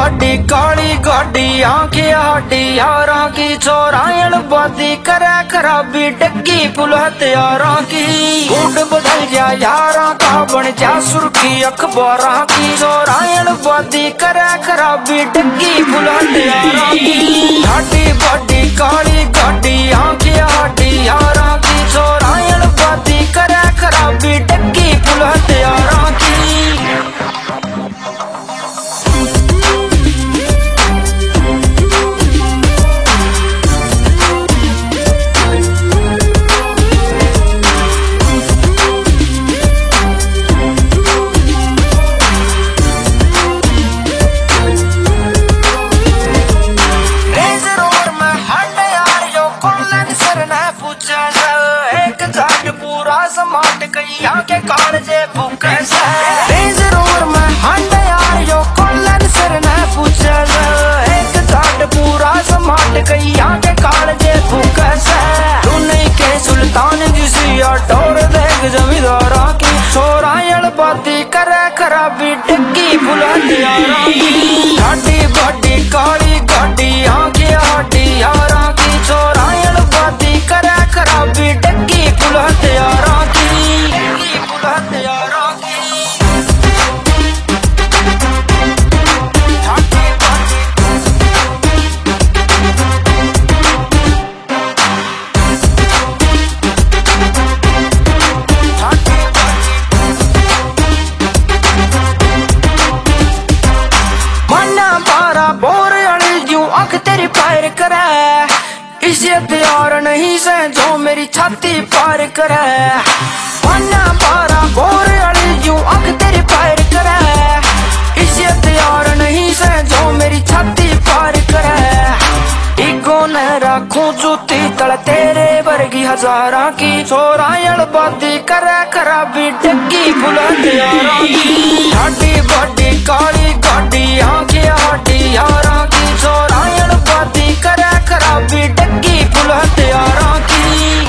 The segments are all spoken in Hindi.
बड़ी काली गाड़ी आंखें हाडी यारां की चौरायण बाती करे खराबी डग्गी पुल हथियारां की मूड बदल जा यारां का बन जा सुर्खी अखबारां की चौरायण बाती करे खराबी डग्गी पुल हथियारां की हाडी बड़ी काली गाड़ी आंखें हाडी यारां की चौरायण बाती करे खराबी डग्गी पुल हथियारां की समाट कई आके कालजे भूखे से रेंज रोवर में हंडे यार यो कॉलन सर ने पूछे एक जाट पूरा समाट कई आके कालजे भूखे से तूने के सुल्तान जिसी डोर देख जमींदारा की चौरायण बाती करे खराबी डग्गी बुलंद यारा की हाडी बड़ी काली गाड़ी आंखें हाडी यारा की चौरायण बाती करे खराबी डग्गी बुलंद यारा इसे प्यार नहीं से जो मेरी छाती पार करे पन्ना पारा बोर अड़ी यूं आंख तेरी पार करे इसे प्यार नहीं से जो मेरी छाती पार करे इगो न रखूं जूती तल तेरे वर्गी हजारा की चौरायण बाती करे खराबी डग्गी बुलंद यारा की हाडी बड़ी काली गाड़ी आंखें हाडी यारा की चौरायण बाती करे खराबी डग्गी बुलंद यारा की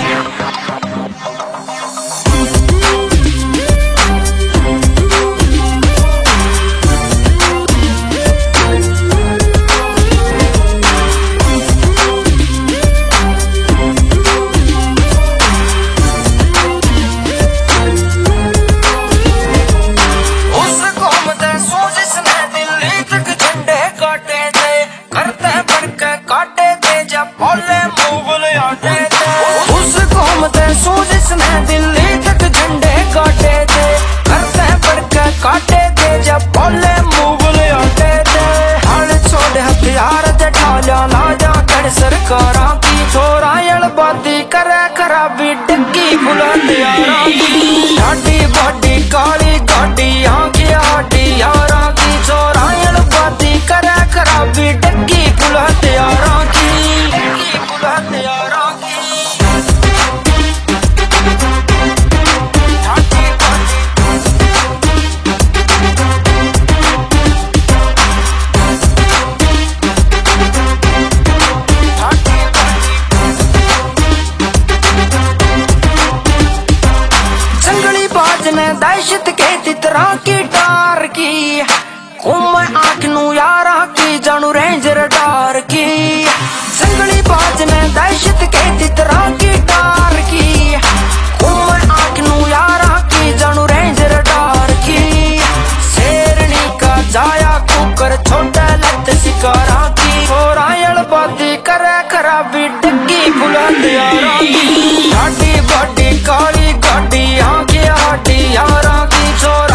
दिल्ली तक झंडे काटे थे करते पड़के काटे थे जब बोले मुगल आटे थे हाल छोड़े हथियार ते ढालिया ला जा कर सरकारां की चौरायण बाती करे खराबी डग्गी बुलंद यारा की हाडी बड़ी काली गाड़ी आंखें हाडी यारा की चौरायण बाती करे खराबी डग्गी बुलंद यारा की बुलंद यारा की दहशत के तितरा की डार की आंख नू यारा की जानू रेंजर डार की जंगली बाज ने दहशत के तितरा की डार की आंख नू यारा की जानू रेंजर डार की शेरनी का जाया कुकर छोटा लत शिकारा की चौरायण बाती करे खराबी डग्गी बुलंद यारा की हाडी बड़ी काली गाड़ी आंखें हाडी यारा की चोर